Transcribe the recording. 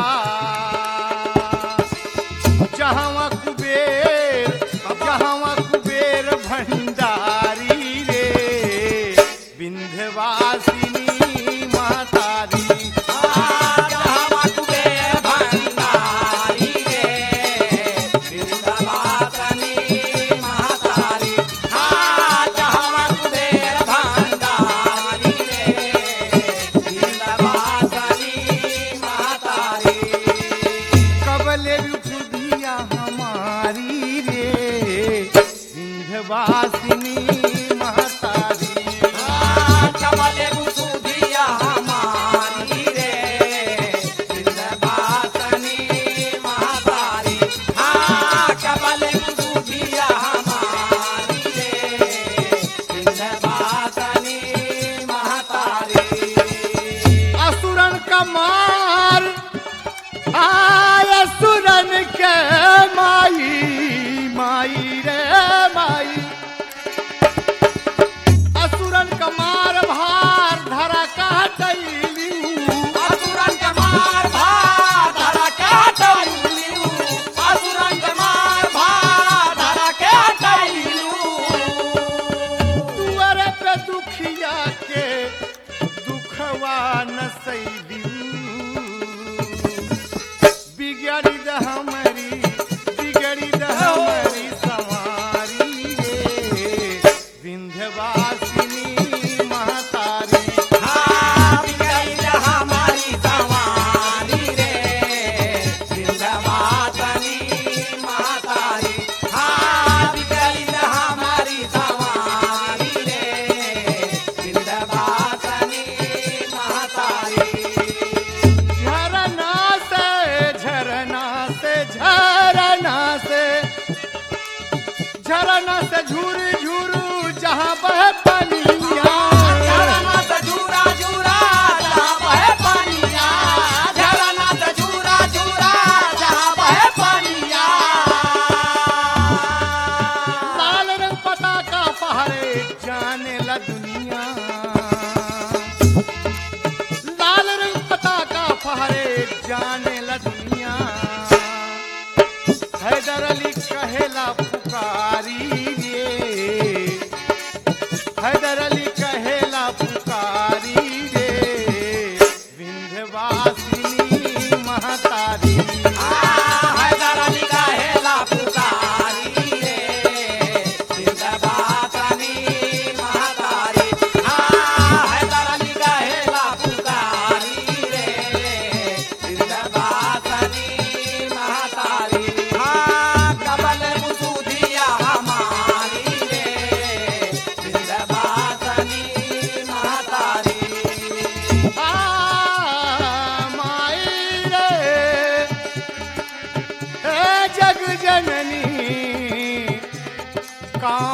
जहाँ कुबेर भंडारी रे विंध्यवासिनी महतारी। जहाँ कुबेर भंडारी रे विंध्यवासिनी महतारी। जहाँ कुबेर भंडारी रे विंध्यवासिनी महतारी। कबले विभुदिया हमारी रे विंध्यवासिनी महतारी। कबले विभुदिया हमारी रे विंध्यवासिनी महतारी। कबले विभुदिया हमारी रे विंध्यवासिनी महतारी। असुरन का मार आय असुरन के माई माई रे माई। असुरन का मार भार धरा काटैली। असुरन के मार भार धरा काटैलू। असुरन के मार भार धरा काटैलू। दुआरे पे दुखिया के दुखवा न सैली। बिगड़ी द हमारी सवारी रे विंध्यवासिनी महतारी। बिगड़ी हमारी सवारी रे विंध्यवासिनी महतारी। बिगड़ी हमारी सवारी रे विंध्यवासिनी महतारी। झरना से झूर झूरू जहाँ बह पनिया। झरना से झूरा झूरा जहाँ बहे पानिया। झरना से झूरा झूरा जहाँ बहे पानिया। लाल रंग पताका पहरे जाने ला दुनिया। लाल रंग पताका पहरे जाने ला दुनिया। हैदर अली कहेला पुकारी रे। हैदर अली कहेला पुकारी रे विंध्यवासिनी महतारी। हैदर अली कहेला पुकारी रे विंध्यवासिनी महतारी। हैदर अली कहेला पुकारी रे विंध्यवासिनी महतारी। कबल विभुदिया हमारी रे विंध्यवासिनी महतारी। माई रे हे जग जननी का